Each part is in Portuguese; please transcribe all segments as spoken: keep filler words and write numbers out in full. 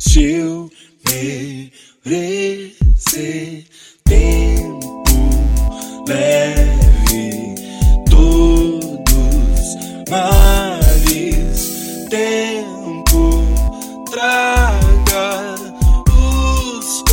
se eu merecer tempo leve todos males, tempo traga os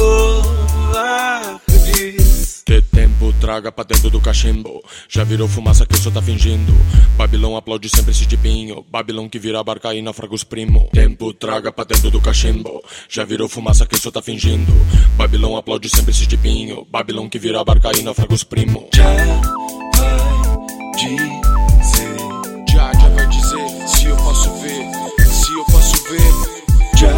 covardes. Que tempo traga pra dentro do cachimbo, já virou fumaça que só tá fingindo. Babilão aplaude sempre esse tipinho, Babilão que vira barca e naufraga os primo. Tempo traga pra dentro do cachimbo, já virou fumaça que só tá fingindo. Babilão aplaude sempre esse tipinho, Babilão que vira barca e naufraga os primo. Já vai dizer, Já, já vai dizer, se eu posso ver, se eu posso ver. já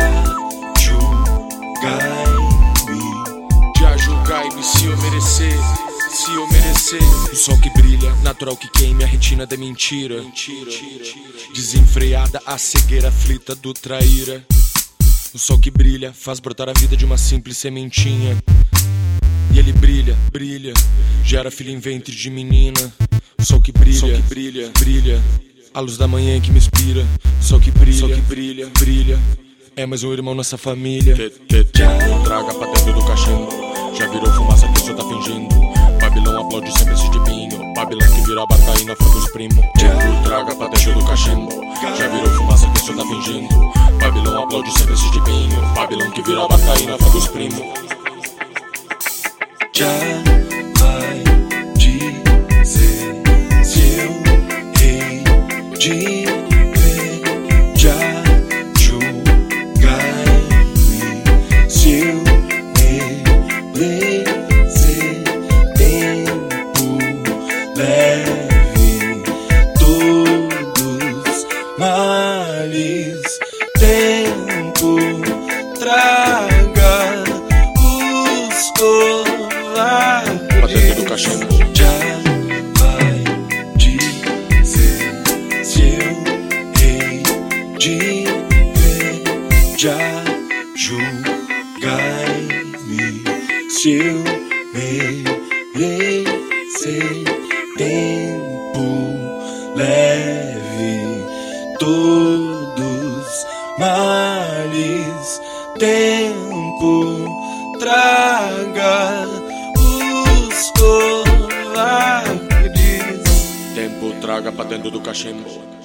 julgai-me, Já julgai-me se eu merecer, se eu merecer. O sol que brilha, natural que queime a retina da mentira. Desenfreada a cegueira aflita do traíra. O sol que brilha faz brotar a vida de uma simples sementinha. E ele brilha, brilha, gera filho em ventre de menina. O sol que brilha, sol que brilha, brilha, a luz da manhã que me inspira. O sol que brilha, sol que brilha, brilha, é mais um irmão nessa família. Que, que tempo traga pra dentro do cachimbo, já virou fumaça que só tá fingindo. Babilão aplaude sempre esse tipinho, Babilão que vira barca e naufraga os primo. Tempo traga pra dentro do cachimbo, já virou fumaça que só tá fingindo. Babilão aplaude sempre esse tipinho, Babilão que vira barca e naufraga os primo. já vai dizer, se eu hei de ver, já julgai-me, se eu merecer tempo leve todos males, tempo traga os Pra dentro do cachimbo, já vai dizer, se eu hei de ver, já julgai-me, se eu merecer tempo leve todos males, tempo traga os covardes. tempo traga pra dentro do cachimbo.